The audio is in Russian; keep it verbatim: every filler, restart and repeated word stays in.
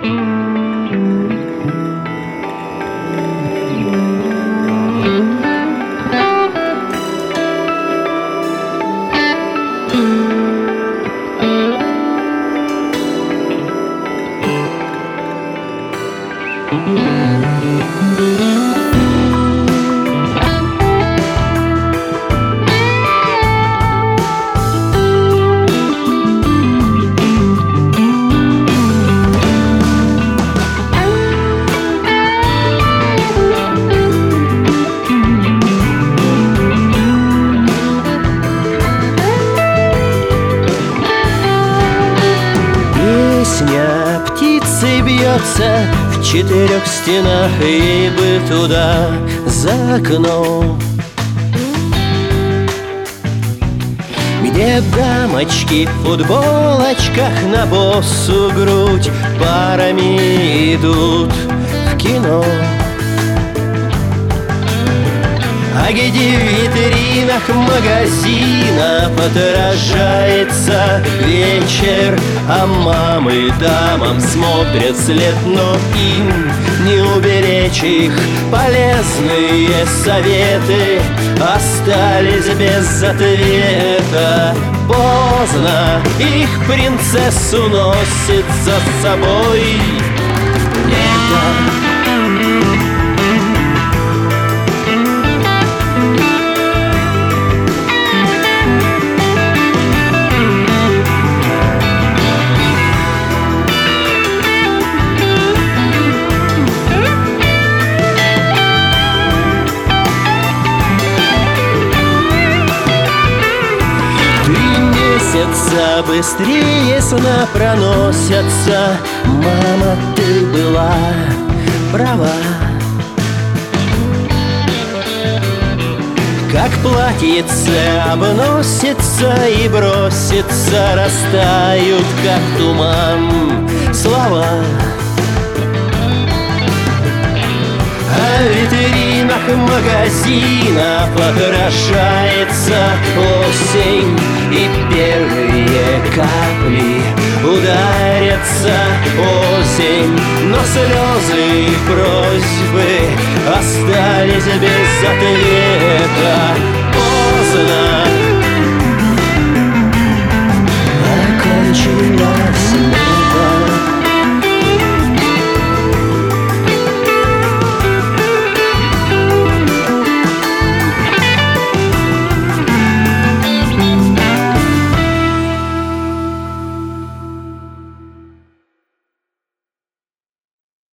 Песня птицы бьется в четырех стенах, ей бы туда, за окном, где дамочки в футболочках на боссу грудь парами идут в кино. А где в витринах магазина подражается вечер, а мамы дамам смотрят вслед, но им не уберечь их полезные советы остались без ответа. Поздно, их принцессу носит за собой лето. Месяца быстрее сна проносятся. Мама, ты была права. Как платьице обносится и бросится, растают, как туман, слова. А в витринах магазина подражается осень, и первые капли ударятся осень, но слезы и просьбы остались без ответа.